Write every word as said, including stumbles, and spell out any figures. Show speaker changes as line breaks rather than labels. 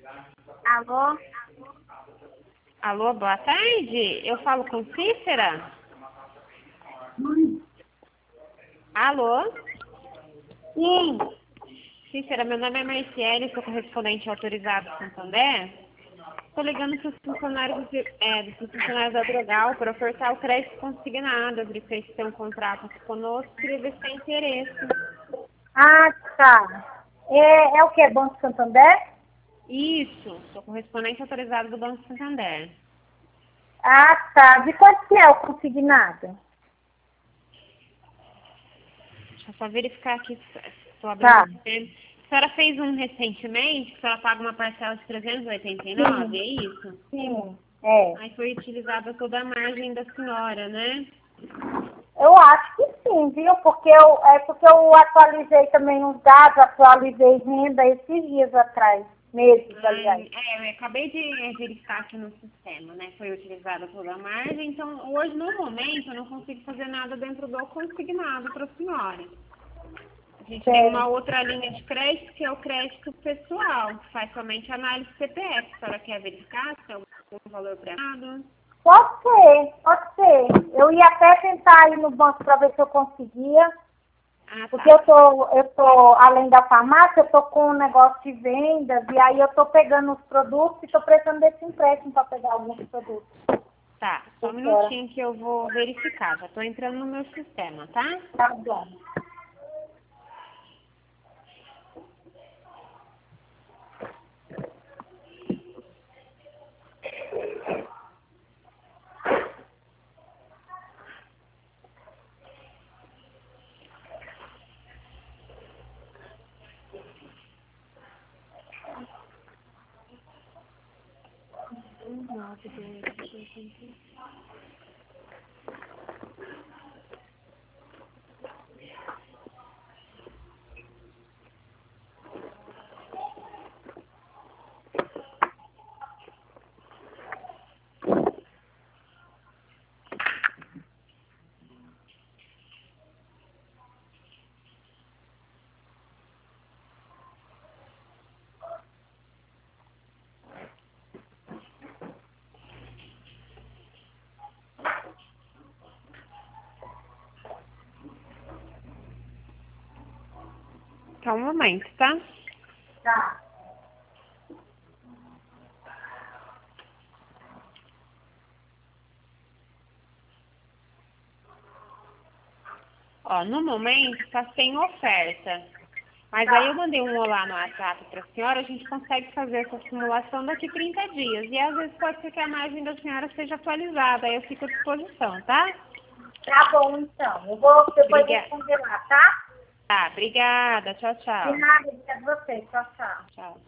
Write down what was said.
Alô?
Alô, boa tarde. Eu falo com Cícera? Alô?
Sim.
Cícera, meu nome é Marciele, sou correspondente autorizado do Santander. Estou ligando para os funcionários, de, é, dos funcionários da Drogal para ofertar o crédito consignado. Eu verifiquei se tem um contrato aqui conosco, queria ver se tem interesse.
Ah, tá. É, é o que? Banco Santander?
Isso, sou correspondente autorizado do Banco Santander.
Ah, tá. De quanto que é o consignado?
Deixa eu só verificar aqui se estou abrindo
Tá.
o sistema. A senhora fez um recentemente, que a senhora paga uma parcela de trezentos e oitenta e nove,
Sim.
é isso?
Sim. É.
Aí foi utilizada toda a margem da senhora, né?
Eu acho que sim, viu? Porque eu, é porque eu atualizei também os dados, atualizei renda esses dias atrás. Meses, aliás.
Ai, é, eu acabei de verificar aqui no sistema, né? Foi utilizada toda a margem, então hoje, no momento, eu não consigo fazer nada dentro do consignado para a senhora. A gente tem uma
Certo.
outra linha de crédito, que é o crédito pessoal, que faz somente análise C P F. A senhora quer verificar se tem algum valor pré-dado?
Pode ser, pode ser. Eu ia até tentar ir no banco para ver se eu conseguia.
Ah,
Porque
tá.
eu tô, eu tô, além da farmácia, eu tô com um negócio de vendas, e aí eu tô pegando os produtos e tô precisando desse empréstimo para pegar alguns produtos.
Tá, só um
Por fora.
minutinho que eu vou verificar. Já estou entrando no meu sistema, tá?
Tá bom.
Nove, dois, oito. Só um momento, tá?
Tá.
Ó, no momento está sem oferta. Mas aí eu mandei um olá no WhatsApp para a senhora, a gente consegue fazer essa simulação daqui trinta dias. E às vezes pode ser que a margem da senhora seja atualizada, aí eu fico à disposição, tá?
Tá bom, então. Eu vou depois
Obrigada.
responder lá, tá?
Tá, obrigada. Tchau,
De
tchau.
nada, obrigada a você. Tchau, tchau.
Tchau.